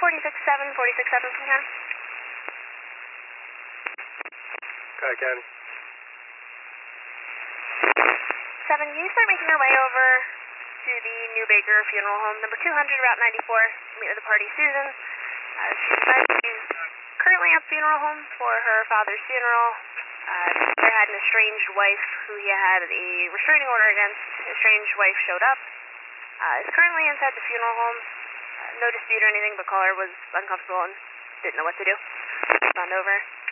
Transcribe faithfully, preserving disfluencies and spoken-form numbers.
forty-six seven, forty-six seven from here. Got it, County. seven, can you start making your way over to the New Baker Funeral Home, number two hundred, Route ninety-four, meet with the party, Susan. Uh, she's currently at the funeral home for her father's funeral. Uh, Peter had an estranged wife who he had a restraining order against. His estranged wife showed up. Uh, is currently inside the funeral home. Uh, no dispute or anything, but caller was uncomfortable and didn't know what to do. Respond over.